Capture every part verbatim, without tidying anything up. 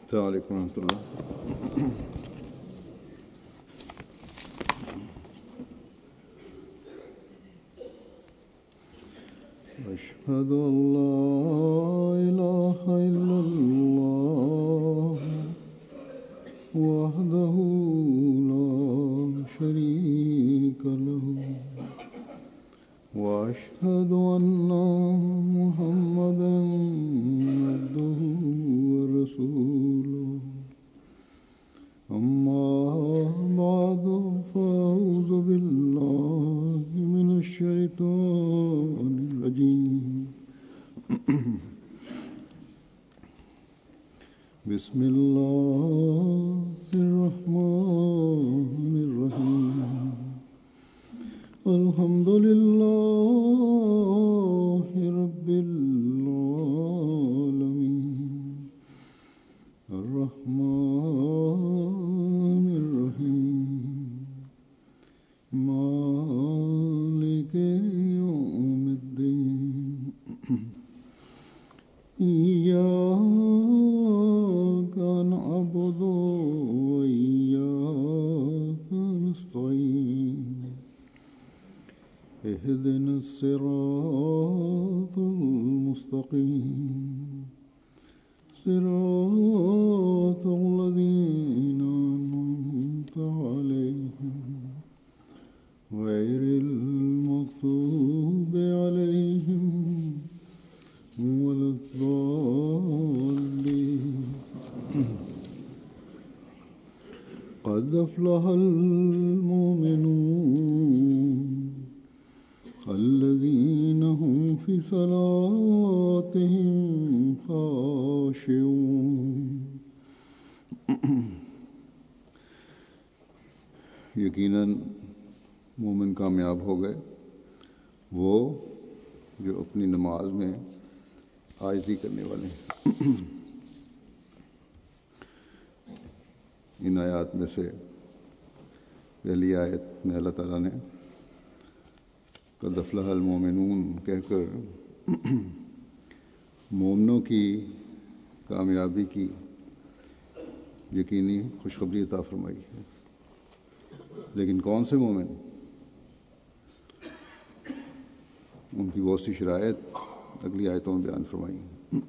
السلام علیکم ورحمۃ اللہ. أشهد أن لا إله إلا الله وحده لا شريك له وأشهد أن محمدا عبده ورسوله. أما بعد فأعوذ بالله من الشيطان الرجيم. بسم الله الرحمن الرحيم. الحمد لله رب العالمين الرحمن الرحيم مالك يوم الدين. إياك نعبد وإياك نستعين. اهدنا الصراط المستقيم صراط الذين أنعمت عليهم غير المغضوب عليهم ولا الضالين. قد أفلح المؤمنون الذين هم في صلاتهم خاشعون. یقیناً مومن کامیاب ہو گئے وہ جو اپنی نماز میں عاجزی کرنے والے ہیں. ان آیات میں سے پہلی آیت میں اللہ تعالیٰ نے قد افلح المومنون کہہ کر مومنوں کی کامیابی کی یقینی خوشخبری عطا فرمائی ہے. لیکن کون سے مومن؟ ان کی بہت سی شرائط اگلی آیتوں میں بیان فرمائی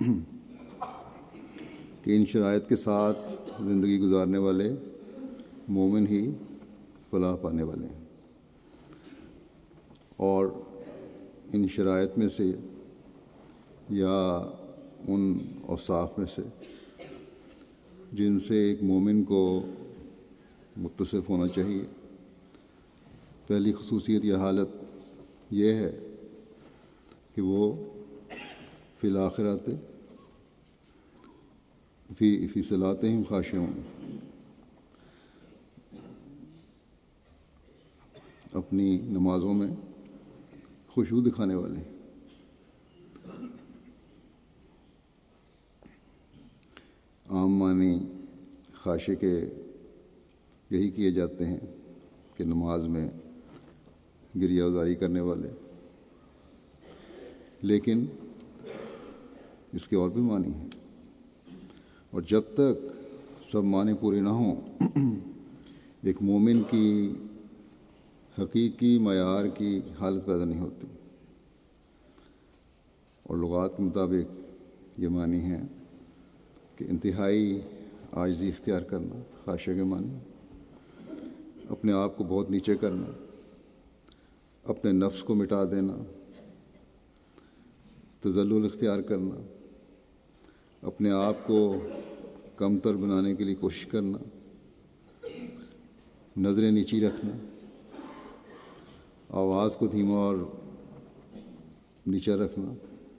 کہ ان شرائط کے ساتھ زندگی گزارنے والے مومن ہی فلاح پانے والے ہیں. اور ان شرائط میں سے یا ان اوصاف میں سے جن سے ایک مومن کو متصف ہونا چاہیے، پہلی خصوصیت یا حالت یہ ہے کہ وہ فی الآخرۃ فی فی صلاتہم خاشعون، اپنی نمازوں میں خشوع دکھانے والے. عام معنی خاشع کے یہی کیے جاتے ہیں کہ نماز میں گریہ ازاری کرنے والے، لیکن اس کے اور بھی معنی ہیں. اور جب تک سب معنی پورے نہ ہوں ایک مومن کی حقیقی معیار کی حالت پیدا نہیں ہوتی. اور لغات کے مطابق یہ معنی ہے کہ انتہائی عاجزی اختیار کرنا، خاشع کے معنی اپنے آپ کو بہت نیچے کرنا، اپنے نفس کو مٹا دینا، تذلل اختیار کرنا، اپنے آپ کو کم تر بنانے کے لیے کوشش کرنا، نظریں نیچی رکھنا، آواز کو دھیما اور نیچا رکھنا.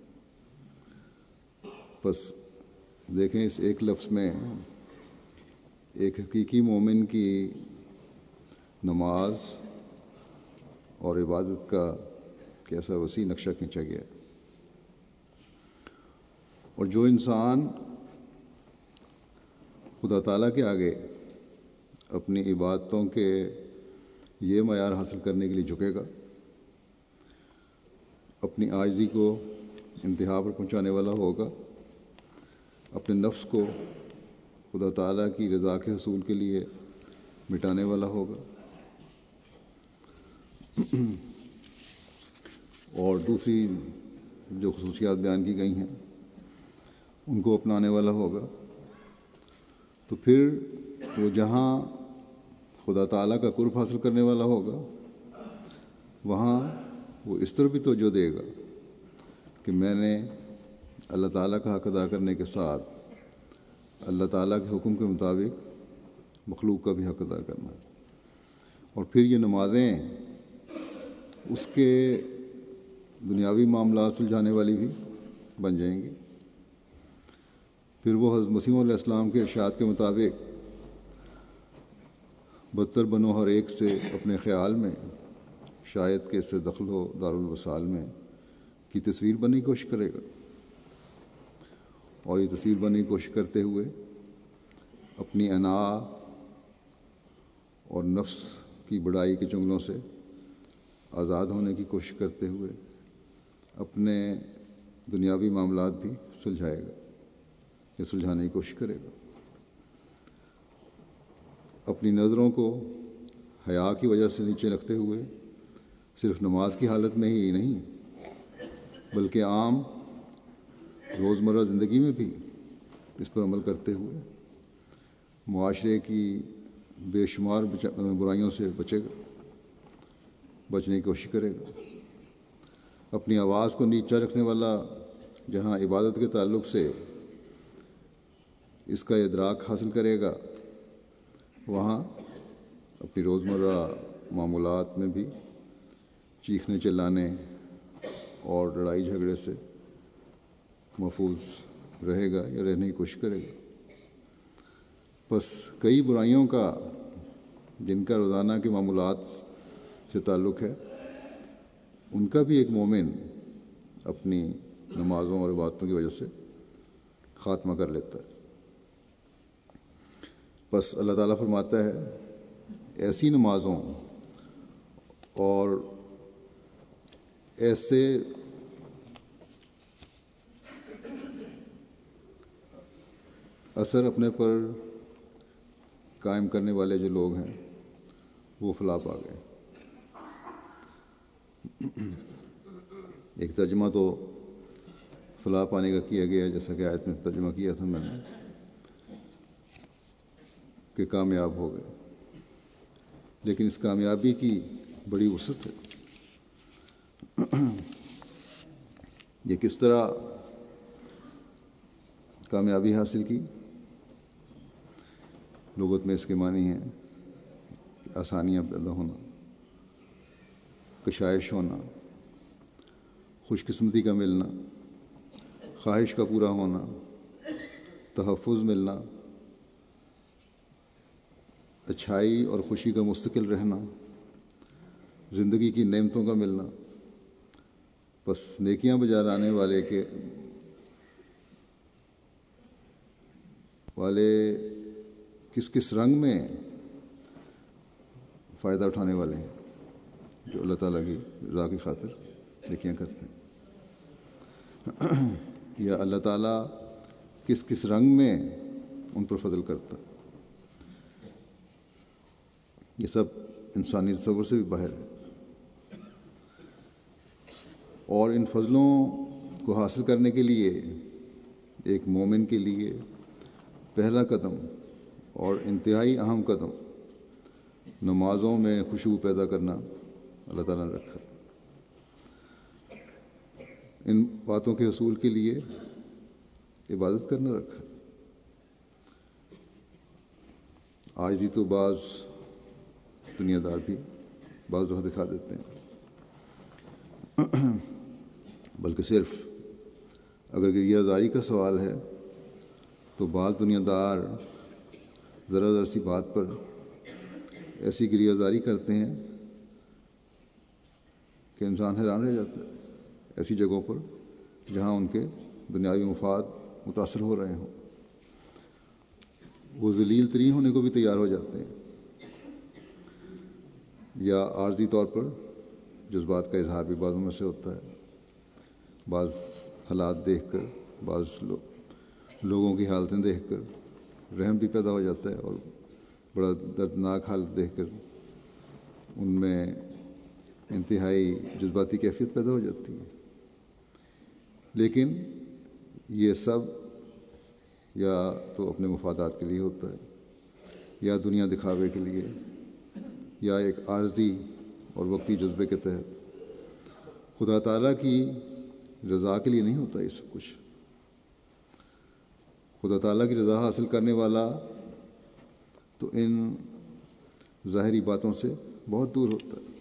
بس دیکھیں اس ایک لفظ میں ایک حقیقی مومن کی نماز اور عبادت کا کیسا وسیع نقشہ کھینچا گیا. اور جو انسان خدا تعالیٰ کے آگے اپنی عبادتوں کے یہ معیار حاصل کرنے کے لیے جھکے گا، اپنی عاجزی کو انتہا پر پہنچانے والا ہوگا، اپنے نفس کو خدا تعالیٰ کی رضا کے حصول کے لیے مٹانے والا ہوگا، اور دوسری جو خصوصیات بیان کی گئی ہیں ان کو اپنانے والا ہوگا، تو پھر وہ جہاں خدا تعالیٰ کا قرب حاصل کرنے والا ہوگا وہاں وہ اس طرح بھی توجہ دے گا کہ میں نے اللہ تعالیٰ کا حق ادا کرنے کے ساتھ اللہ تعالیٰ کے حکم کے مطابق مخلوق کا بھی حق ادا کرنا ہے، اور پھر یہ نمازیں اس کے دنیاوی معاملات سلجھانے والی بھی بن جائیں گی۔ پھر وہ حضرت مسیح علیہ السلام کے ارشاد کے مطابق بدتر بنو ہر ایک سے اپنے خیال میں شاید کہ اس سے دخل ہو دارالوصال میں کی تصویر بننے کی کوشش کرے گا، اور یہ تصویر بننے کی کوشش کرتے ہوئے اپنی انا اور نفس کی بڑائی کے چنگلوں سے آزاد ہونے کی کوشش کرتے ہوئے اپنے دنیاوی معاملات بھی سلجھائے گا یا سلجھانے کی کوشش کرے گا۔ اپنی نظروں کو حیا کی وجہ سے نیچے رکھتے ہوئے صرف نماز کی حالت میں ہی نہیں بلکہ عام روزمرہ زندگی میں بھی اس پر عمل کرتے ہوئے معاشرے کی بے شمار برائیوں سے بچے گا بچنے کی کوشش کرے گا۔ اپنی آواز کو نیچا رکھنے والا جہاں عبادت کے تعلق سے اس کا ادراک حاصل کرے گا وہاں اپنی روزمرہ معمولات میں بھی چیخنے چلانے اور لڑائی جھگڑے سے محفوظ رہے گا یا رہنے کی کوشش کرے گا۔ بس کئی برائیوں کا جن کا روزانہ کے معمولات سے تعلق ہے ان کا بھی ایک مومن اپنی نمازوں اور عبادتوں کی وجہ سے خاتمہ کر لیتا ہے۔ بس اللہ تعالیٰ فرماتا ہے ایسی نمازوں اور ایسے اثر اپنے پر قائم کرنے والے جو لوگ ہیں وہ فلاح پا گئے۔ ایک ترجمہ تو فلاح پانے کا کیا گیا جیسا کہ آیت میں ترجمہ کیا تھا میں نے کہ کامیاب ہو گئے، لیکن اس کامیابی کی بڑی وسعت ہے۔ یہ کس طرح کامیابی حاصل کی؟ لغت میں اس کے معنی ہیں آسانیاں پیدا ہونا، کشائش ہونا، خوش قسمتی کا ملنا، خواہش کا پورا ہونا، تحفظ ملنا، اچھائی اور خوشی کا مستقل رہنا، زندگی کی نعمتوں کا ملنا۔ بس نیکیاں بجا لانے والے کے والے کس کس رنگ میں فائدہ اٹھانے والے ہیں جو اللہ تعالیٰ کی رضا کی خاطر نیکیاں کرتے ہیں، یا اللہ تعالیٰ کس کس رنگ میں ان پر فضل کرتا ہے۔ یہ سب انسانی تصور سے بھی باہر ہے، اور ان فضلوں کو حاصل کرنے کے لیے ایک مومن کے لیے پہلا قدم اور انتہائی اہم قدم نمازوں میں خوشبو پیدا کرنا اللہ تعالیٰ نے رکھا۔ ان باتوں کے حصول کے لیے عبادت کرنا رکھا۔ عاجزی تو بعض دنیا دار بھی بعض دفعہ دکھا دیتے ہیں، بلکہ صرف اگر گریہ زاری کا سوال ہے تو بعض دنیا دار ذرا ذرا سی بات پر ایسی گریہ زاری کرتے ہیں کہ انسان حیران رہ جاتا ہے، ایسی جگہوں پر جہاں ان کے دنیاوی مفاد متاثر ہو رہے ہوں، وہ ذلیل ترین ہونے کو بھی تیار ہو جاتے ہیں، یا عارضی طور پر جذبات کا اظہار بھی بعضوں میں سے ہوتا ہے، بعض حالات دیکھ کر، بعض لوگوں کی حالتیں دیکھ کر رحم بھی پیدا ہو جاتا ہے اور بڑا دردناک حالت دیکھ کر ان میں انتہائی جذباتی کیفیت پیدا ہو جاتی ہے۔ لیکن یہ سب یا تو اپنے مفادات کے لیے ہوتا ہے، یا دنیا دکھاوے کے لیے، یا ایک عارضی اور وقتی جذبے کے تحت۔ خدا تعالیٰ کی رضا کے لیے نہیں ہوتا یہ سب کچھ۔ خدا تعالیٰ کی رضا حاصل کرنے والا تو ان ظاہری باتوں سے بہت دور ہوتا ہے۔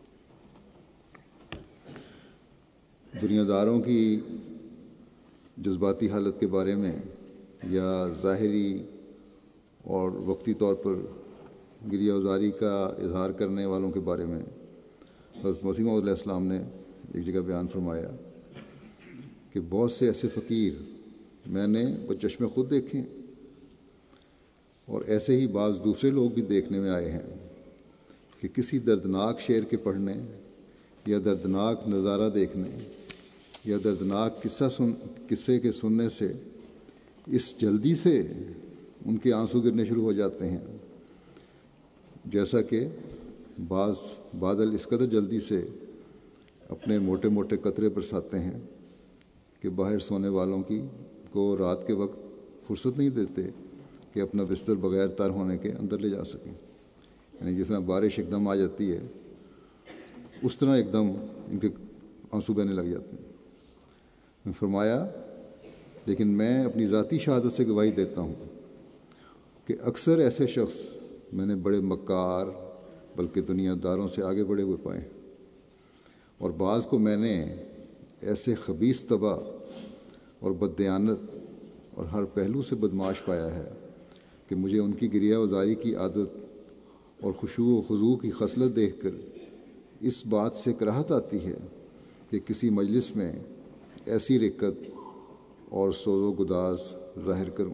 دنیا داروں کی جذباتی حالت کے بارے میں یا ظاہری اور وقتی طور پر گریہ وزاری کا اظہار کرنے والوں کے بارے میں حضرت مسیح موعود علیہ السلام نے ایک جگہ بیان فرمایا کہ بہت سے ایسے فقیر میں نے بچشم خود دیکھے، اور ایسے ہی بعض دوسرے لوگ بھی دیکھنے میں آئے ہیں کہ کسی دردناک شعر کے پڑھنے یا دردناک نظارہ دیکھنے یا دردناک قصہ سن قصے کے سننے سے اس جلدی سے ان کے آنسو گرنے شروع ہو جاتے ہیں، جیسا کہ بعض بادل اس قدر جلدی سے اپنے موٹے موٹے قطرے برساتے ہیں کہ باہر سونے والوں کی کو رات کے وقت فرصت نہیں دیتے کہ اپنا بستر بغیر تر ہونے کے اندر لے جا سکیں۔ یعنی جس طرح بارش ایک دم آ جاتی ہے اس طرح ایک دم ان کے آنسو بہنے لگ جاتے ہیں۔ میں فرمایا لیکن میں اپنی ذاتی شہادت سے گواہی دیتا ہوں کہ اکثر ایسے شخص میں نے بڑے مکار بلکہ دنیا داروں سے آگے بڑھے ہوئے پائے، اور بعض کو میں نے ایسے خبیث طبع اور بددیانت اور ہر پہلو سے بدمعاش پایا ہے کہ مجھے ان کی گریہ وزاری کی عادت اور خشوع و خضوع کی خصلت دیکھ کر اس بات سے کراہت آتی ہے کہ کسی مجلس میں ایسی رقت اور سوز و گداز ظاہر کروں۔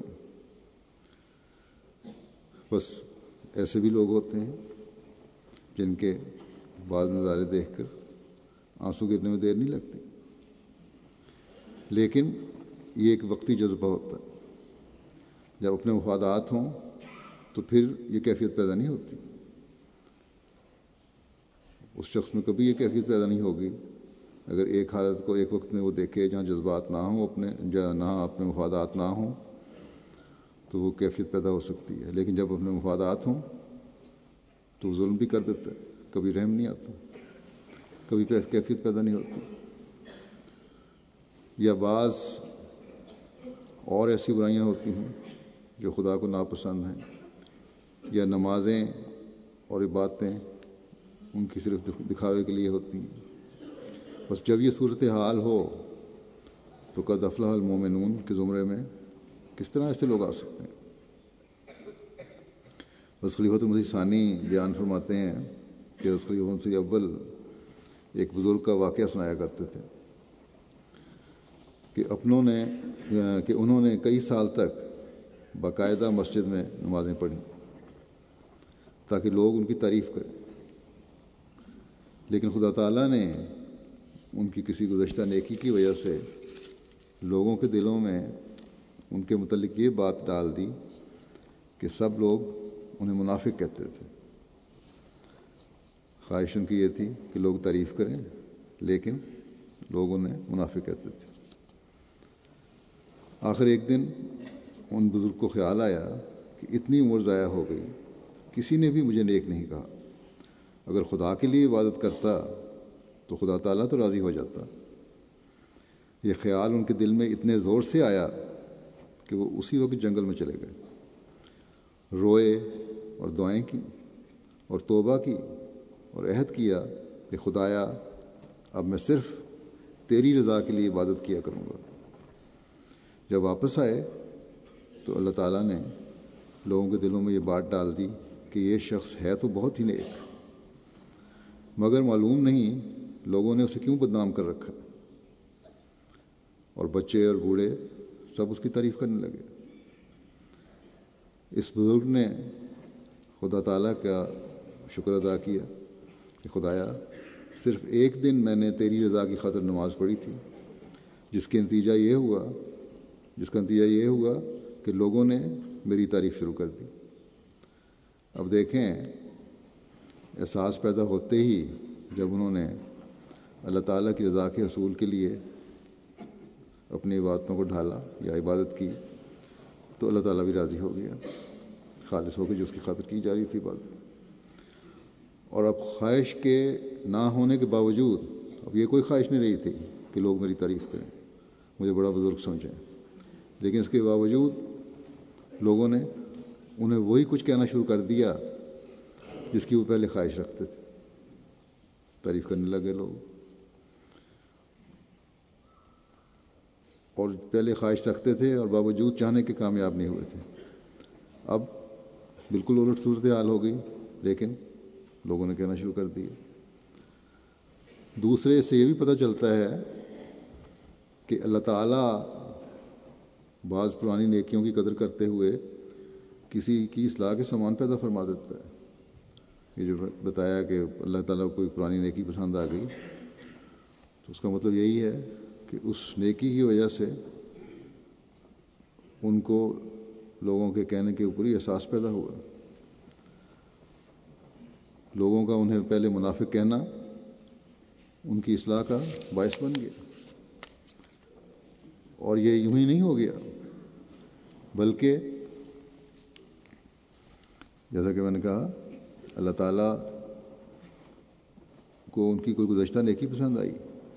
بس ایسے بھی لوگ ہوتے ہیں جن کے بعض نظارے دیکھ کر آنسو گرنے میں دیر نہیں لگتی، لیکن یہ ایک وقتی جذبہ ہوتا ہے۔ جب اپنے مفادات ہوں تو پھر یہ کیفیت پیدا نہیں ہوتی۔ اس شخص میں کبھی یہ کیفیت پیدا نہیں ہوگی اگر ایک حالت کو ایک وقت میں وہ دیکھے جہاں جذبات نہ ہوں، اپنے جہاں اپنے مفادات نہ ہوں، تو وہ کیفیت پیدا ہو سکتی ہے۔ لیکن جب اپنے مفادات ہوں تو ظلم بھی کر دیتا ہے، کبھی رحم نہیں آتا، کبھی کیفیت پیدا نہیں ہوتی۔ یا بعض اور ایسی برائیاں ہوتی ہیں جو خدا کو ناپسند ہیں، یا نمازیں اور عبادتیں ان کی صرف دکھاوے کے لیے ہوتی ہیں۔ بس جب یہ صورتحال ہو تو قد افلح المومنون کے زمرے میں کس طرح ایسے لوگ آ سکتے ہیں؟ بس خلیفۃ المسیح ثانی بیان فرماتے ہیں کہ حضرت خلیفہ المسیح اول ایک بزرگ کا واقعہ سنایا کرتے تھے کہ اپنوں نے کہ انہوں نے کئی سال تک باقاعدہ مسجد میں نمازیں پڑھیں تاکہ لوگ ان کی تعریف کریں، لیکن خدا تعالیٰ نے ان کی کسی گزشتہ نیکی کی وجہ سے لوگوں کے دلوں میں ان کے متعلق یہ بات ڈال دی کہ سب لوگ انہیں منافق کہتے تھے۔ خواہش ان کی یہ تھی کہ لوگ تعریف کریں، لیکن لوگ انہیں منافق کہتے تھے۔ آخر ایک دن ان بزرگ کو خیال آیا کہ اتنی عمر ضائع ہو گئی، کسی نے بھی مجھے نیک نہیں کہا۔ اگر خدا کے لیے عبادت کرتا تو خدا تعالیٰ تو راضی ہو جاتا۔ یہ خیال ان کے دل میں اتنے زور سے آیا کہ وہ اسی وقت جنگل میں چلے گئے، روئے اور دعائیں کیں اور توبہ کی اور عہد کیا کہ خدایا اب میں صرف تیری رضا کے لیے عبادت کیا کروں گا۔ جب واپس آئے تو اللہ تعالیٰ نے لوگوں کے دلوں میں یہ بات ڈال دی کہ یہ شخص ہے تو بہت ہی نیک، مگر معلوم نہیں لوگوں نے اسے کیوں بدنام کر رکھا، اور بچے اور بوڑھے سب اس کی تعریف کرنے لگے۔ اس بزرگ نے خدا تعالیٰ کا شکر ادا کیا کہ خدایا صرف ایک دن میں نے تیری رضا کی خاطر نماز پڑھی تھی، جس کے نتیجہ یہ ہوا جس کا نتیجہ یہ ہوا کہ لوگوں نے میری تعریف شروع کر دی۔ اب دیکھیں، احساس پیدا ہوتے ہی جب انہوں نے اللہ تعالیٰ کی رضا کے حصول کے لیے اپنی عبادتوں کو ڈھالا یا عبادت کی، تو اللہ تعالیٰ بھی راضی ہو گیا، خالص ہو کے جو اس کی خاطر کی جا رہی تھی عبادت۔ اور اب خواہش کے نہ ہونے کے باوجود، اب یہ کوئی خواہش نہیں رہی تھی کہ لوگ میری تعریف کریں، مجھے بڑا بزرگ سمجھیں، لیکن اس کے باوجود لوگوں نے انہیں وہی کچھ کہنا شروع کر دیا جس کی وہ پہلے خواہش رکھتے تھے، تعریف کرنے لگے لوگ، اور پہلے خواہش رکھتے تھے اور باوجود چاہنے کے کامیاب نہیں ہوئے تھے۔ اب بالکل الٹ صورتحال ہو گئی، لیکن لوگوں نے کہنا شروع کر دیا۔ دوسرے سے یہ بھی پتہ چلتا ہے کہ اللہ تعالیٰ بعض پرانی نیکیوں کی قدر کرتے ہوئے کسی کی اصلاح کے سامان پیدا فرما دیتا ہے۔ یہ جو بتایا کہ اللہ تعالیٰ کو کوئی پرانی نیکی پسند آ گئی، تو اس کا مطلب یہی ہے کہ اس نیکی کی وجہ سے ان کو لوگوں کے کہنے کے اوپر ہی احساس پیدا ہوا۔ لوگوں کا انہیں پہلے منافق کہنا ان کی اصلاح کا باعث بن گیا، اور یہ یوں ہی نہیں ہو گیا، بلکہ جیسا کہ میں نے کہا، اللہ تعالیٰ کو ان کی کوئی گزشتہ نیکی پسند آئی،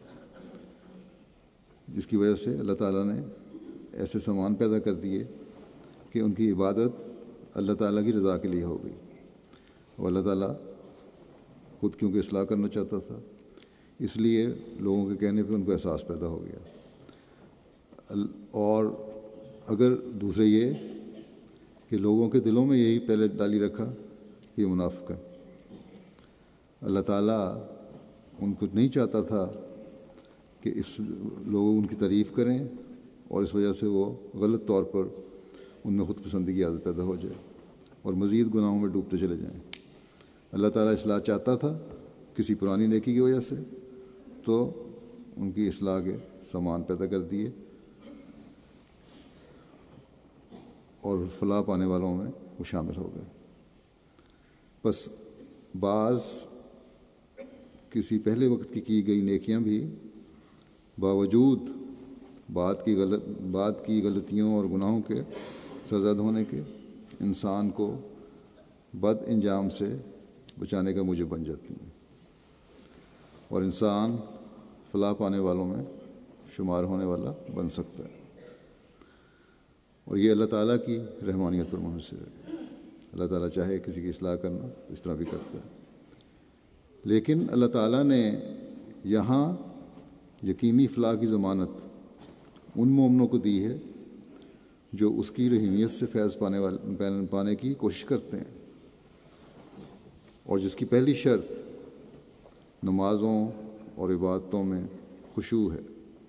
جس کی وجہ سے اللہ تعالیٰ نے ایسے سامان پیدا کر دیے کہ ان کی عبادت اللہ تعالیٰ کی رضا کے لیے ہو گئی، اور اللہ تعالیٰ خود کیونکہ اصلاح کرنا چاہتا تھا، اس لیے لوگوں کے کہنے پہ ان کو احساس پیدا ہو گیا۔ اور اگر دوسرے یہ کہ لوگوں کے دلوں میں یہی پہلے ڈالی رکھا، یہ منافق ہے، اللہ تعالیٰ ان کو نہیں چاہتا تھا کہ اس لوگ ان کی تعریف کریں، اور اس وجہ سے وہ غلط طور پر ان میں خود پسندی کی عادت پیدا ہو جائے اور مزید گناہوں میں ڈوبتے چلے جائیں۔ اللہ تعالیٰ اصلاح چاہتا تھا کسی پرانی نیکی کی وجہ سے، تو ان کی اصلاح کے سامان پیدا کر دیے، اور فلاح پانے والوں میں وہ شامل ہو گئے۔ بس بعض کسی پہلے وقت کی کی گئی نیکیاں بھی باوجود بعد کی غلط بعد کی غلطیوں اور گناہوں کے سرزد ہونے کے انسان کو بد انجام سے بچانے کا موجب بن جاتی ہیں، اور انسان فلاح پانے والوں میں شمار ہونے والا بن سکتا ہے۔ اور یہ اللہ تعالیٰ کی رحمانیت پر منحصر ہے۔ اللہ تعالیٰ چاہے کسی کی اصلاح کرنا تو اس طرح بھی کرتا ہے، لیکن اللہ تعالیٰ نے یہاں یقینی فلاح کی ضمانت ان مومنوں کو دی ہے جو اس کی رحیمیت سے فیض پانے والے پانے کی کوشش کرتے ہیں، اور جس کی پہلی شرط نمازوں اور عبادتوں میں خشوع ہے،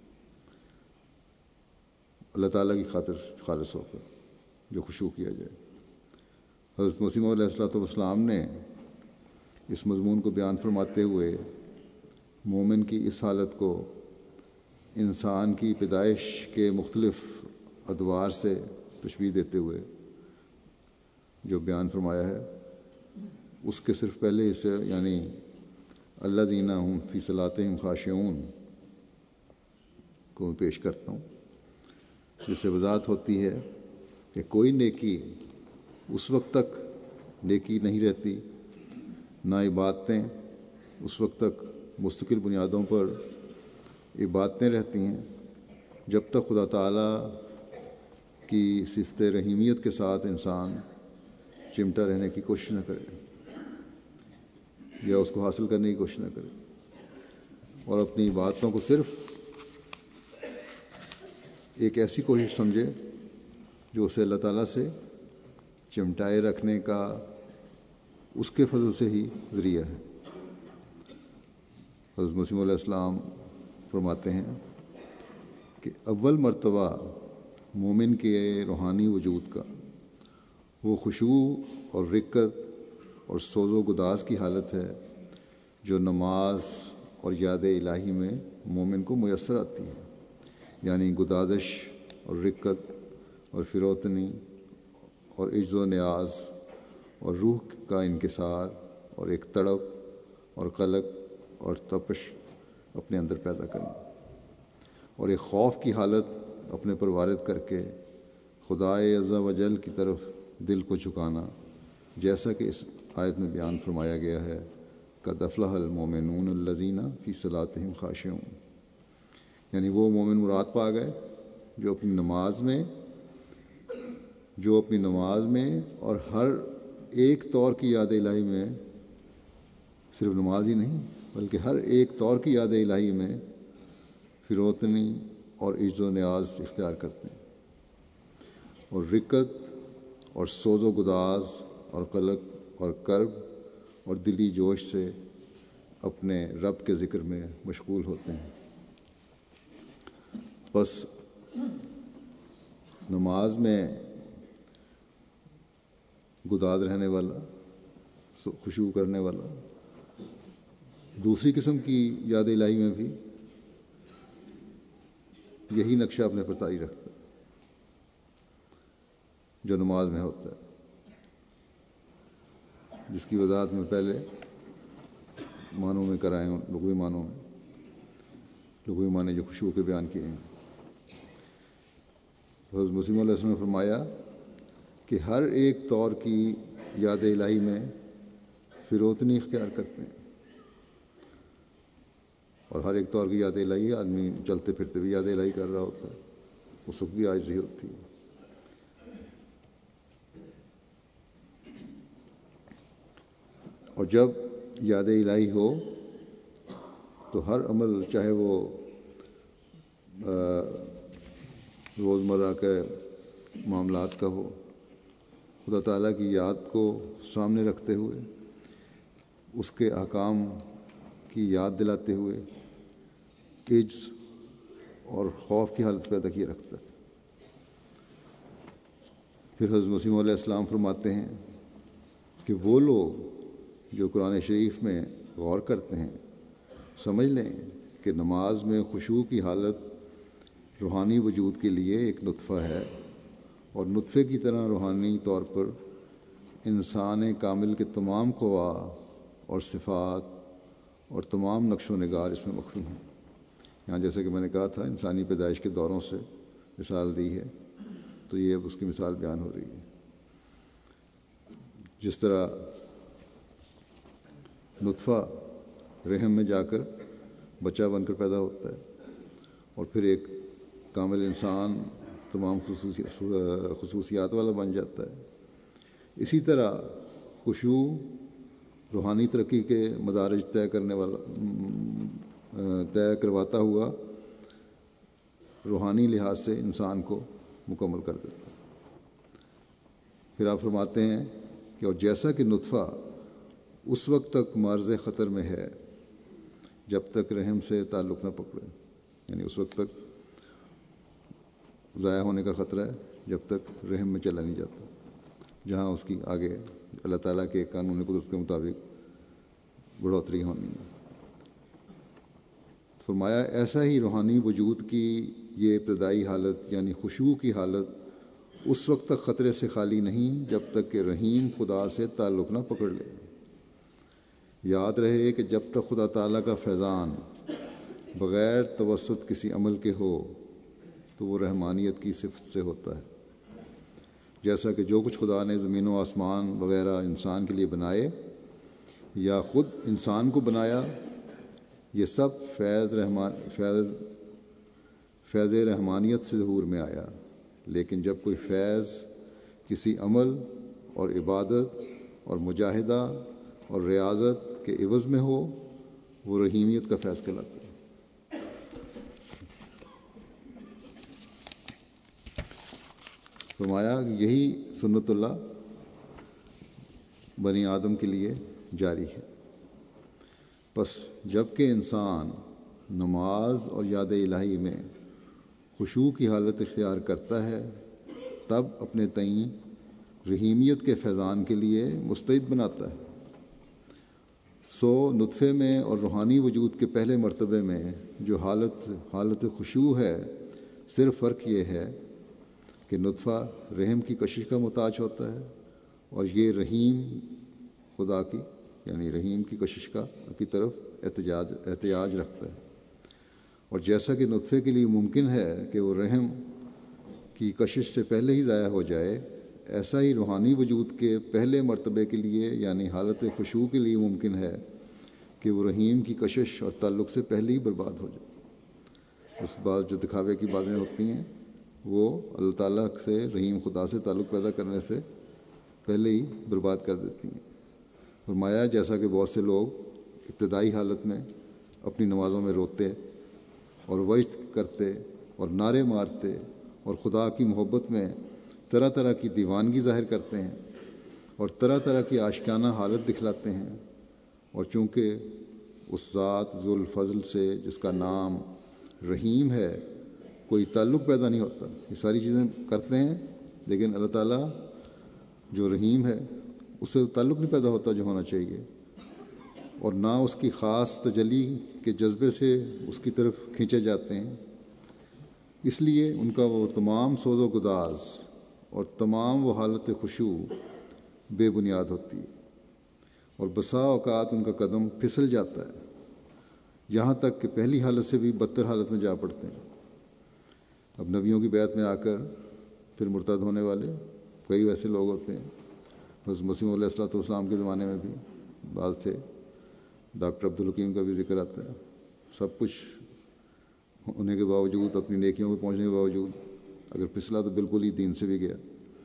اللہ تعالیٰ کی خاطر خالص ہو کر جو خشوع کیا جائے۔ حضرت مسیح موعود علیہ الصلوۃ والسلام نے اس مضمون کو بیان فرماتے ہوئے مومن کی اس حالت کو انسان کی پیدائش کے مختلف ادوار سے تشبیہ دیتے ہوئے جو بیان فرمایا ہے، اس کے صرف پہلے حصے یعنی الذین ھم فی صلاتہم خاشعون کو میں پیش کرتا ہوں، جس سے وضاحت ہوتی ہے کہ کوئی نیکی اس وقت تک نیکی نہیں رہتی، نہ عبادتیں اس وقت تک مستقل بنیادوں پر عبادتیں رہتی ہیں جب تک خدا تعالیٰ کی صفت رحیمیت کے ساتھ انسان چمٹا رہنے کی کوشش نہ کرے یا اس کو حاصل کرنے کی کوشش نہ کرے، اور اپنی عبادتوں کو صرف ایک ایسی کوشش سمجھے جو اسے اللہ تعالیٰ سے چمٹائے رکھنے کا اس کے فضل سے ہی ذریعہ ہے۔ حضرت مسیح علیہ السلام فرماتے ہیں کہ اول مرتبہ مومن کے روحانی وجود کا وہ خشوع اور رقت اور سوز و گداز کی حالت ہے جو نماز اور یاد الہی میں مومن کو میسر آتی ہے، یعنی گدازش اور رقت اور فروتنی اور عجز و نیاز اور روح کا انکسار اور ایک تڑپ اور قلق اور تپش اپنے اندر پیدا کرنا، اور ایک خوف کی حالت اپنے پر وارد کر کے خدائے عز و جل کی طرف دل کو جھکانا، جیسا کہ اس آیت میں بیان فرمایا گیا ہے، قد افلح المؤمنون الذین فی صلاتہم خاشعون، یعنی وہ مومن مراد پا گئے جو اپنی نماز میں جو اپنی نماز میں اور ہر ایک طور کی یاد الہی میں، صرف نماز ہی نہیں بلکہ ہر ایک طور کی یاد الہی میں فروتنی اور عجز و نیاز اختیار کرتے ہیں، اور رکت اور سوز و گداز اور قلق اور کرب اور دلی جوش سے اپنے رب کے ذکر میں مشغول ہوتے ہیں۔ بس نماز میں گداز رہنے والا، خشوع کرنے والا، دوسری قسم کی یاد الہی میں بھی یہی نقشہ اپنے پر طاری رکھتا ہے جو نماز میں ہوتا ہے، جس کی وضاحت میں پہلے معنوں میں کرائے ہوں، لغوی معنوں میں لغوی معنی جو خشوع کے بیان کیے ہیں۔ تو حضرت مسیح علیہ السلام نے فرمایا کہ ہر ایک طور کی یاد الہی میں فروتنی اختیار کرتے ہیں، اور ہر ایک طور کی یاد الہی آدمی چلتے پھرتے بھی یاد الہی کر رہا ہوتا ہے، اس وقت بھی عاجزی ہوتی ہے۔ اور جب یاد الہی ہو تو ہر عمل، چاہے وہ روزمرہ کے معاملات کا ہو، خدا تعالیٰ کی یاد کو سامنے رکھتے ہوئے، اس کے احکام کی یاد دلاتے ہوئے عجز اور خوف کی حالت پیدا کیے رکھتا ہے۔ پھر حضرت مسیح علیہ السلام فرماتے ہیں کہ وہ لوگ جو قرآن شریف میں غور کرتے ہیں سمجھ لیں کہ نماز میں خشوع کی حالت روحانی وجود کے لیے ایک نطفہ ہے، اور نطفے کی طرح روحانی طور پر انسان کامل کے تمام قوا اور صفات اور تمام نقش و نگار اس میں مخفی ہیں۔ یہاں جیسے کہ میں نے کہا تھا انسانی پیدائش کے دوروں سے مثال دی ہے، تو یہ اب اس کی مثال بیان ہو رہی ہے۔ جس طرح نطفہ رحم میں جا کر بچہ بن کر پیدا ہوتا ہے اور پھر ایک کامل انسان تمام خصوصیات والا بن جاتا ہے، اسی طرح خشوع روحانی ترقی کے مدارج طے کرنے والا طے کرواتا ہوا روحانی لحاظ سے انسان کو مکمل کر دیتا ہے۔ پھر آپ فرماتے ہیں کہ اور جیسا کہ نطفہ اس وقت تک معرض خطر میں ہے جب تک رحم سے تعلق نہ پکڑے، یعنی اس وقت تک ضائع ہونے کا خطرہ ہے جب تک رحم میں چلا نہیں جاتا، جہاں اس کی آگے اللہ تعالیٰ کے قانون قدرت کے مطابق بڑھوتری ہونی ہے۔ فرمایا ایسا ہی روحانی وجود کی یہ ابتدائی حالت یعنی خشوع کی حالت اس وقت تک خطرے سے خالی نہیں جب تک کہ رحیم خدا سے تعلق نہ پکڑ لے۔ یاد رہے کہ جب تک خدا تعالیٰ کا فیضان بغیر توسط کسی عمل کے ہو تو وہ رحمانیت کی صفت سے ہوتا ہے، جیسا کہ جو کچھ خدا نے زمین و آسمان وغیرہ انسان کے لیے بنائے یا خود انسان کو بنایا، یہ سب فیض رحمان فیض فیض رحمانیت سے ظہور میں آیا، لیکن جب کوئی فیض کسی عمل اور عبادت اور مجاہدہ اور ریاضت کے عوض میں ہو، وہ رحیمیت کا فیض کہلاتا ہے۔ فرمایا کہ یہی سنت اللہ بنی آدم کے لیے جاری ہے۔ پس جب کہ انسان نماز اور یاد الہی میں خشوع کی حالت اختیار کرتا ہے، تب اپنے تئیں رحیمیت کے فیضان کے لیے مستعد بناتا ہے۔ سو نطفے میں اور روحانی وجود کے پہلے مرتبے میں جو حالت حالت خشوع ہے، صرف فرق یہ ہے کہ نطفہ رحم کی کشش کا محتاج ہوتا ہے اور یہ رحیم خدا کی یعنی رحیم کی کشش کا کی طرف احتجاج احتیاج رکھتا ہے۔ اور جیسا کہ نطفے کے لیے ممکن ہے کہ وہ رحم کی کشش سے پہلے ہی ضائع ہو جائے، ایسا ہی روحانی وجود کے پہلے مرتبے کے لیے یعنی حالت خشوع کے لیے ممکن ہے کہ وہ رحیم کی کشش اور تعلق سے پہلے ہی برباد ہو جائے۔ اس بات جو دکھاوے کی باتیں ہوتی ہیں وہ اللہ تعالیٰ سے رحیم خدا سے تعلق پیدا کرنے سے پہلے ہی برباد کر دیتی ہیں۔ فرمایا جیسا کہ بہت سے لوگ ابتدائی حالت میں اپنی نمازوں میں روتے اور وجد کرتے اور نعرے مارتے اور خدا کی محبت میں طرح طرح کی دیوانگی ظاہر کرتے ہیں اور طرح طرح کی آشکانہ حالت دکھلاتے ہیں، اور چونکہ اس ذات ذو الفضل سے جس کا نام رحیم ہے کوئی تعلق پیدا نہیں ہوتا، یہ ساری چیزیں کرتے ہیں لیکن اللہ تعالیٰ جو رحیم ہے اس سے تعلق نہیں پیدا ہوتا جو ہونا چاہیے، اور نہ اس کی خاص تجلی کے جذبے سے اس کی طرف کھینچے جاتے ہیں۔ اس لیے ان کا وہ تمام سوز و گداز اور تمام وہ حالت خشوع بے بنیاد ہوتی ہے، اور بسا اوقات ان کا قدم پھسل جاتا ہے یہاں تک کہ پہلی حالت سے بھی بدتر حالت میں جا پڑتے ہیں۔ اب نبیوں کی بیعت میں آ کر پھر مرتد ہونے والے کئی ویسے لوگ ہوتے ہیں، بس مسیح علیہ الصلوۃ والسلام کے زمانے میں بھی بعض تھے، ڈاکٹر عبدالحکیم کا بھی ذکر آتا ہے، سب کچھ ہونے کے باوجود اپنی نیکیوں پہ پہنچنے کے باوجود اگر پھسلا تو بالکل ہی دین سے بھی گیا۔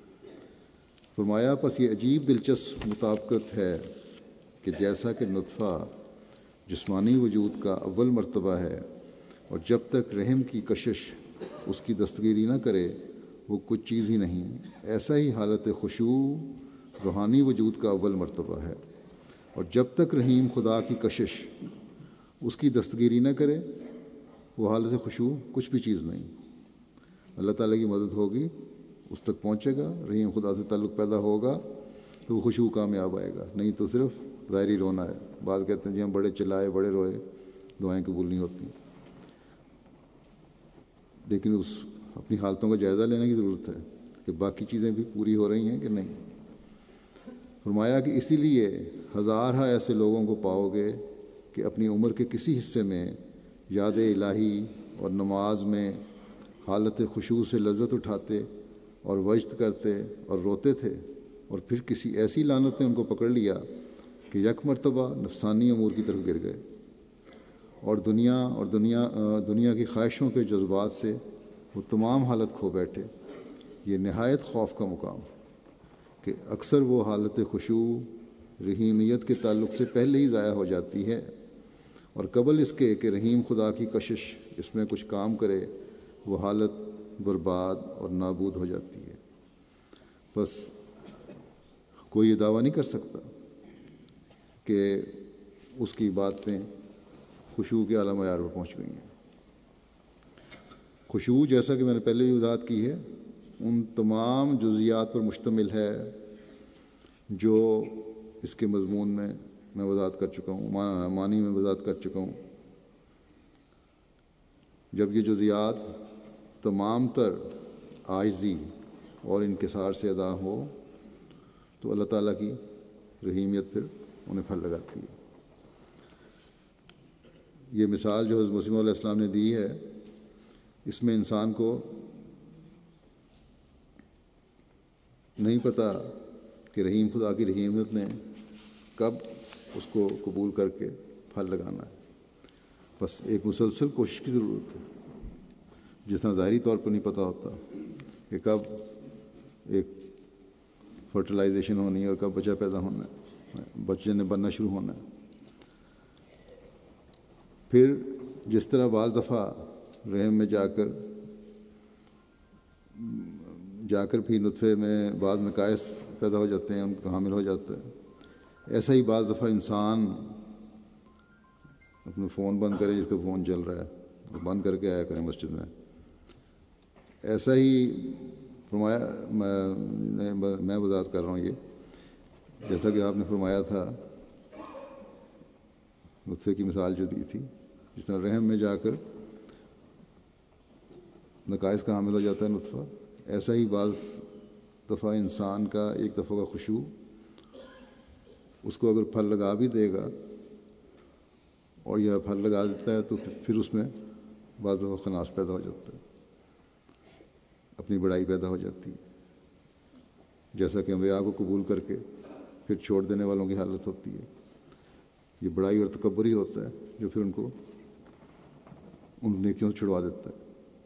فرمایا پس یہ عجیب دلچسپ مطابقت ہے کہ جیسا کہ نطفہ جسمانی وجود کا اول مرتبہ ہے اور جب تک رحم کی کشش اس کی دستگیری نہ کرے وہ کچھ چیز ہی نہیں، ایسا ہی حالت خشوع روحانی وجود کا اول مرتبہ ہے، اور جب تک رحیم خدا کی کشش اس کی دستگیری نہ کرے وہ حالت خشوع کچھ بھی چیز نہیں۔ اللہ تعالیٰ کی مدد ہوگی، اس تک پہنچے گا، رحیم خدا سے تعلق پیدا ہوگا تو وہ خشوع کامیاب آئے گا، نہیں تو صرف ظاہری رونا ہے۔ بعض کہتے ہیں جی ہم بڑے چلائے بڑے روئے دعائیں قبول نہیں ہوتی، لیکن اس اپنی حالتوں کا جائزہ لینے کی ضرورت ہے کہ باقی چیزیں بھی پوری ہو رہی ہیں کہ نہیں۔ فرمایا کہ اسی لیے ہزارہ ایسے لوگوں کو پاؤ گے کہ اپنی عمر کے کسی حصے میں یاد الہی اور نماز میں حالت خشوع سے لذت اٹھاتے اور وجد کرتے اور روتے تھے، اور پھر کسی ایسی لعنت نے ان کو پکڑ لیا کہ یک مرتبہ نفسانی امور کی طرف گر گئے اور دنیا اور دنیا دنیا کی خواہشوں کے جذبات سے وہ تمام حالت کھو بیٹھے۔ یہ نہایت خوف کا مقام کہ اکثر وہ حالت خشوع رحیمیت کے تعلق سے پہلے ہی ضائع ہو جاتی ہے، اور قبل اس کے کہ رحیم خدا کی کشش اس میں کچھ کام کرے وہ حالت برباد اور نابود ہو جاتی ہے۔ بس کوئی یہ دعویٰ نہیں کر سکتا کہ اس کی باتیں خشوع کے اعلیٰ معیار پر پہنچ گئی ہیں۔ خشوع جیسا کہ میں نے پہلے بھی وضاحت کی ہے ان تمام جزیات پر مشتمل ہے جو اس کے مضمون میں میں وضاحت کر چکا ہوں، معنی میں وضاحت کر چکا ہوں۔ جب یہ جزیات تمام تر عاجزی اور انکسار سے ادا ہو تو اللہ تعالیٰ کی رحیمیت پھر انہیں پھل لگاتی ہے۔ یہ مثال جو حضرت مسیح علیہ السلام نے دی ہے اس میں انسان کو نہیں پتہ کہ رحیم خدا کی رحیمیت نے کب اس کو قبول کر کے پھل لگانا ہے، بس ایک مسلسل کوشش کی ضرورت ہے، جس طرح ظاہری طور پر نہیں پتہ ہوتا کہ کب ایک فرٹیلائزیشن ہونی ہے اور کب بچہ پیدا ہونا ہے، بچے نے بننا شروع ہونا ہے۔ پھر جس طرح بعض دفعہ رحم میں جا کر جا کر بھی نطفے میں بعض نقائص پیدا ہو جاتے ہیں، ان کو حامل ہو جاتا ہے، ایسا ہی بعض دفعہ انسان اپنا فون بند کرے، جس کا فون چل رہا ہے بند کر کے آیا کریں مسجد میں، ایسا ہی فرمایا میں میں وضاحت کر رہا ہوں یہ جیسا کہ آپ نے فرمایا تھا نطفے کی مثال جو دی تھی، جس طرح رحم میں جا کر نقائص کا حامل ہو جاتا ہے نطفہ، ایسا ہی بعض دفعہ انسان کا ایک دفعہ کا خشوع اس کو اگر پھل لگا بھی دے گا اور یہ پھل لگا دیتا ہے تو پھر اس میں بعض دفعہ خناس پیدا ہو جاتا ہے، اپنی بڑائی پیدا ہو جاتی ہے، جیسا کہ انبیاء کو قبول کر کے پھر چھوڑ دینے والوں کی حالت ہوتی ہے۔ یہ بڑائی اور تکبر ہی ہوتا ہے جو پھر ان کو ان نیکیوں سے چھڑوا دیتا ہے۔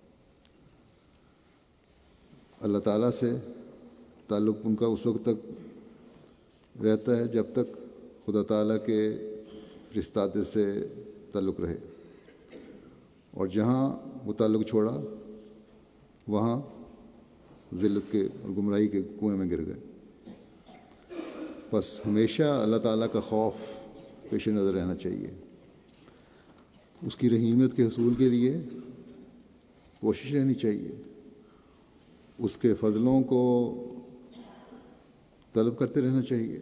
اللہ تعالیٰ سے تعلق ان کا اس وقت تک رہتا ہے جب تک خدا تعالیٰ کے فرستادے سے تعلق رہے، اور جہاں وہ تعلق چھوڑا وہاں ذلت کے اور گمراہی کے کنویں میں گر گئے۔ بس ہمیشہ اللہ تعالیٰ کا خوف پیش نظر رہنا چاہیے، اس کی رحیمیت کے حصول کے لیے کوشش رہنی چاہیے، اس کے فضلوں کو طلب کرتے رہنا چاہیے،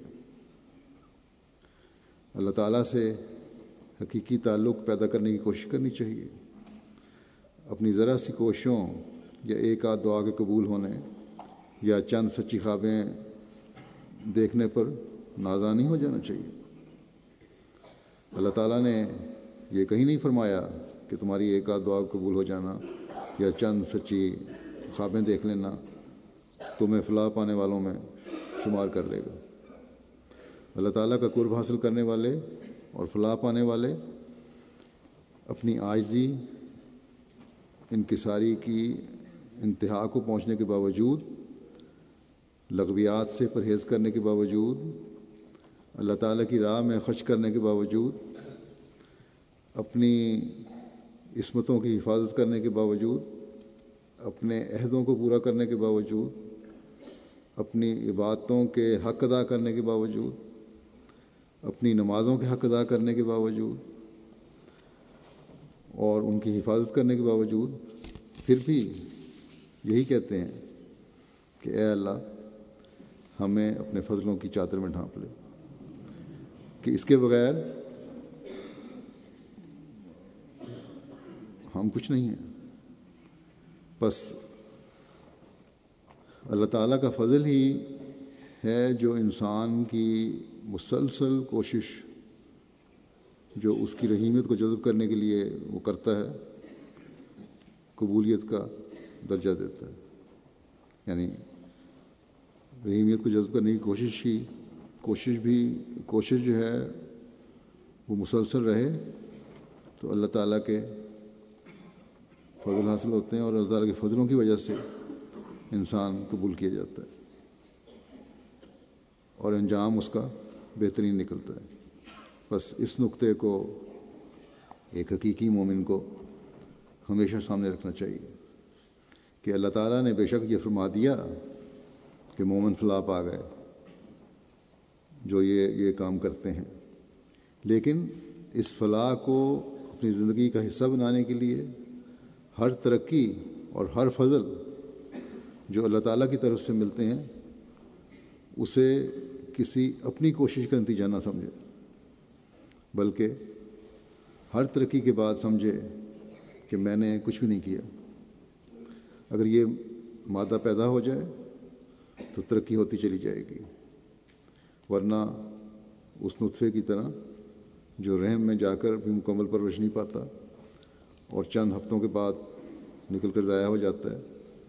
اللہ تعالیٰ سے حقیقی تعلق پیدا کرنے کی کوشش کرنی چاہیے۔ اپنی ذرا سی کوششوں یا ایک آدھ دعا کے قبول ہونے یا چند سچی خوابیں دیکھنے پر نازا نہیں ہو جانا چاہیے۔ اللہ تعالیٰ نے یہ کہیں نہیں فرمایا کہ تمہاری ایک آدھ دعا قبول ہو جانا یا چند سچی خوابیں دیکھ لینا تمہیں فلاح پانے والوں میں شمار کر لے گا۔ اللہ تعالیٰ کا قرب حاصل کرنے والے اور فلاح پانے والے اپنی عاجزی انکساری کی انتہا کو پہنچنے کے باوجود، لغویات سے پرہیز کرنے کے باوجود، اللہ تعالیٰ کی راہ میں خرچ کرنے کے باوجود، اپنی عصمتوں کی حفاظت کرنے کے باوجود، اپنے عہدوں کو پورا کرنے کے باوجود، اپنی عبادتوں کے حق ادا کرنے کے باوجود، اپنی نمازوں کے حق ادا کرنے کے باوجود اور ان کی حفاظت کرنے کے باوجود پھر بھی یہی کہتے ہیں کہ اے اللہ ہمیں اپنے فضلوں کی چادر میں ڈھانپ لے، کہ اس کے بغیر ہم کچھ نہیں ہیں۔ بس اللہ تعالیٰ کا فضل ہی ہے جو انسان کی مسلسل کوشش جو اس کی رحیمیت کو جذب کرنے کے لیے وہ کرتا ہے، قبولیت کا درجہ دیتا ہے۔ یعنی رحیمیت کو جذب کرنے کی کوشش ہی کوشش بھی کوشش جو ہے وہ مسلسل رہے تو اللہ تعالیٰ کے فضل حاصل ہوتے ہیں، اور اللہ تعالیٰ کے فضلوں کی وجہ سے انسان قبول کیا جاتا ہے اور انجام اس کا بہترین نکلتا ہے۔ بس اس نقطے کو ایک حقیقی مومن کو ہمیشہ سامنے رکھنا چاہیے کہ اللہ تعالیٰ نے بے شک یہ فرما دیا کہ مومن فلاح پا گئے جو یہ یہ کام کرتے ہیں، لیکن اس فلاح کو اپنی زندگی کا حصہ بنانے کے لیے ہر ترقی اور ہر فضل جو اللہ تعالیٰ کی طرف سے ملتے ہیں اسے کسی اپنی کوشش کا نتیجہ نہ سمجھے، بلکہ ہر ترقی کے بعد سمجھے کہ میں نے کچھ بھی نہیں کیا۔ اگر یہ مادہ پیدا ہو جائے تو ترقی ہوتی چلی جائے گی، ورنہ اس نطفے کی طرح جو رحم میں جا کر بھی مکمل پرورش نہیں پاتا اور چند ہفتوں کے بعد نکل کر ضائع ہو جاتا ہے۔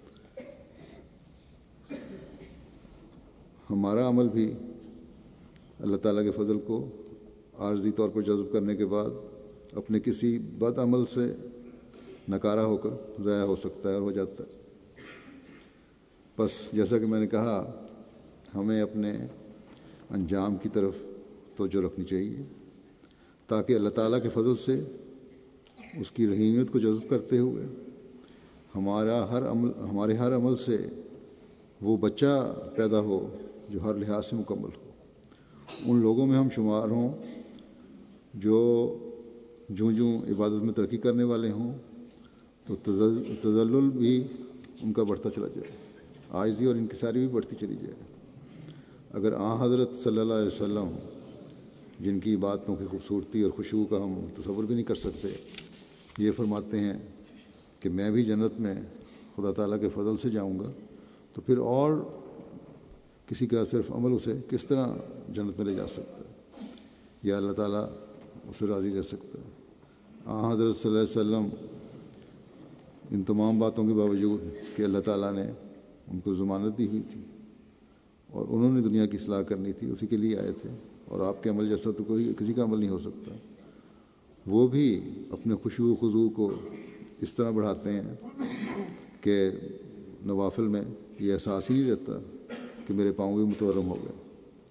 ہمارا عمل بھی اللہ تعالیٰ کے فضل کو عارضی طور پر جذب کرنے کے بعد اپنے کسی بد عمل سے نکارا ہو کر ضائع ہو سکتا ہے اور ہو جاتا ہے۔ بس جیسا کہ میں نے کہا، ہمیں اپنے انجام کی طرف توجہ رکھنی چاہیے تاکہ اللہ تعالیٰ کے فضل سے اس کی رحیمیت کو جذب کرتے ہوئے ہمارا ہر عمل ہمارے ہر عمل سے وہ بچہ پیدا ہو جو ہر لحاظ سے مکمل ہو۔ ان لوگوں میں ہم شمار ہوں جو جوں جوں عبادت میں ترقی کرنے والے ہوں تو تذلل بھی ان کا بڑھتا چلا جائے، عاجزی اور انکساری بھی بڑھتی چلی جائے۔ اگر آن حضرت صلی اللہ علیہ وسلم جن کی باتوں کی خوبصورتی اور خشوع کا ہم تصور بھی نہیں کر سکتے یہ فرماتے ہیں کہ میں بھی جنت میں خدا تعالیٰ کے فضل سے جاؤں گا تو پھر اور کسی کا صرف عمل اسے کس طرح جنت میں لے جا سکتا ہے یا اللہ تعالیٰ اسے راضی رہ سکتا ہے؟ آن حضرت صلی اللہ علیہ وسلم ان تمام باتوں کے باوجود کہ اللہ تعالیٰ نے ان کو ضمانت دی ہوئی تھی اور انہوں نے دنیا کی اصلاح کرنی تھی، اسی کے لیے آئے تھے، اور آپ کے عمل جیسا تو کوئی کسی کا عمل نہیں ہو سکتا، وہ بھی اپنے خشوع و خضوع کو اس طرح بڑھاتے ہیں کہ نوافل میں یہ احساس ہی نہیں رہتا کہ میرے پاؤں بھی متورم ہو گئے۔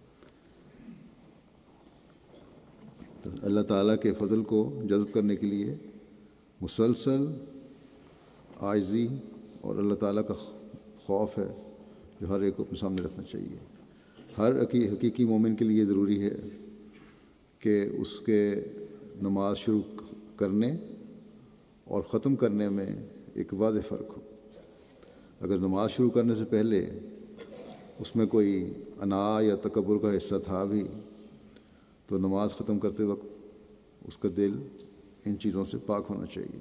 تو اللہ تعالیٰ کے فضل کو جذب کرنے کے لیے مسلسل عاجزی اور اللہ تعالیٰ کا خوف ہے جو ہر ایک کو اپنے سامنے رکھنا چاہیے۔ ہر حقیقی مومن کے لیے ضروری ہے کہ اس کے نماز شروع کرنے اور ختم کرنے میں ایک واضح فرق ہو۔ اگر نماز شروع کرنے سے پہلے اس میں کوئی انا یا تکبر کا حصہ تھا بھی تو نماز ختم کرتے وقت اس کا دل ان چیزوں سے پاک ہونا چاہیے۔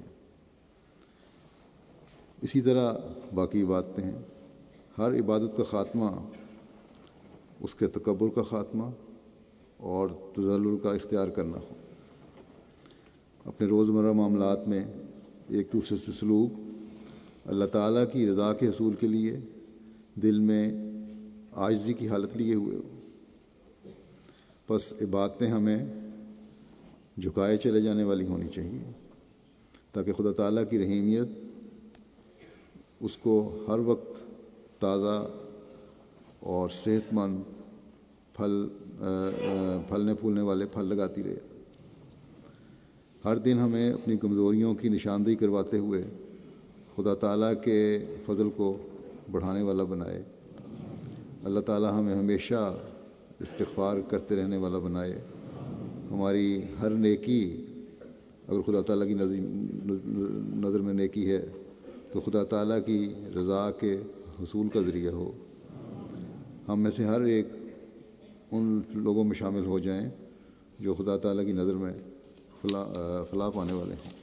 اسی طرح باقی عبادتیں ہیں، ہر عبادت کا خاتمہ اس کے تکبر کا خاتمہ اور تذلل کا اختیار کرنا ہو۔ اپنے روزمرہ معاملات میں ایک دوسرے سے سلوک اللہ تعالیٰ کی رضا کے حصول کے لیے دل میں عاجزی کی حالت لیے ہوئے ہو۔ پس عبادتیں ہمیں جھکائے چلے جانے والی ہونی چاہیے تاکہ خدا تعالیٰ کی رحیمیت اس کو ہر وقت تازہ اور صحت مند پھل پھلنے پھولنے والے پھل لگاتی رہے۔ ہر دن ہمیں اپنی کمزوریوں کی نشاندہی کرواتے ہوئے خدا تعالیٰ کے فضل کو بڑھانے والا بنائے۔ اللہ تعالیٰ ہمیں ہمیشہ استغفار کرتے رہنے والا بنائے۔ ہماری ہر نیکی اگر خدا تعالیٰ کی نظر میں نیکی ہے تو خدا تعالیٰ کی رضا کے حصول کا ذریعہ ہو۔ ہم میں سے ہر ایک ان لوگوں میں شامل ہو جائیں جو خدا تعالیٰ کی نظر میں فلاح فلاح پانے والے ہیں۔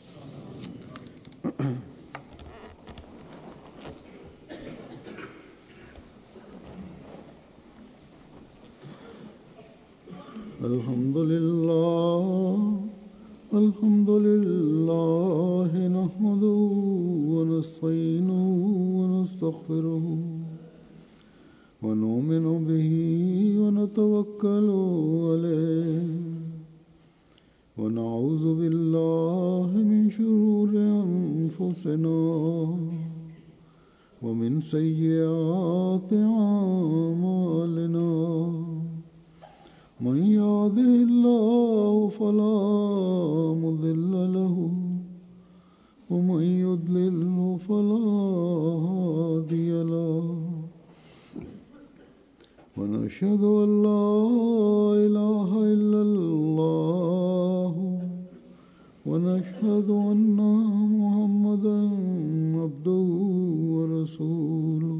الحمد للہ الحمد للہ نحمده ونستعینه ونستغفره ونؤمن به ونتوکل علیہ ونعوذ باللہ من شرور انفسنا ومن سیئات اعمالنا من يهده الله فلا مضل له ومن يضلل فلا هادي له ونشهد أن لا إله إلا الله ونشهد أن محمدا عبده ورسوله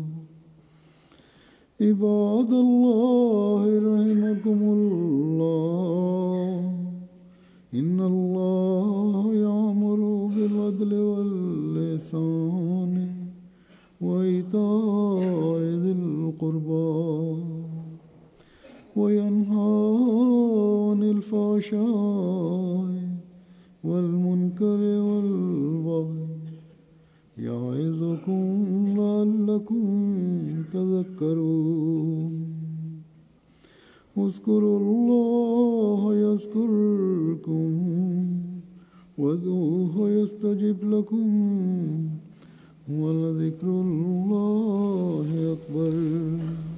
عباد الله رحمكم الله إن الله يأمر بالعدل والإحسان وإيتاء ذي القربى وينهى عن الفحشاء والمنكر والبغي يعظكم لعلكم تذكرون اذكروا الله يذكركم وادعوه يستجب لكم ولذكر الله أكبر۔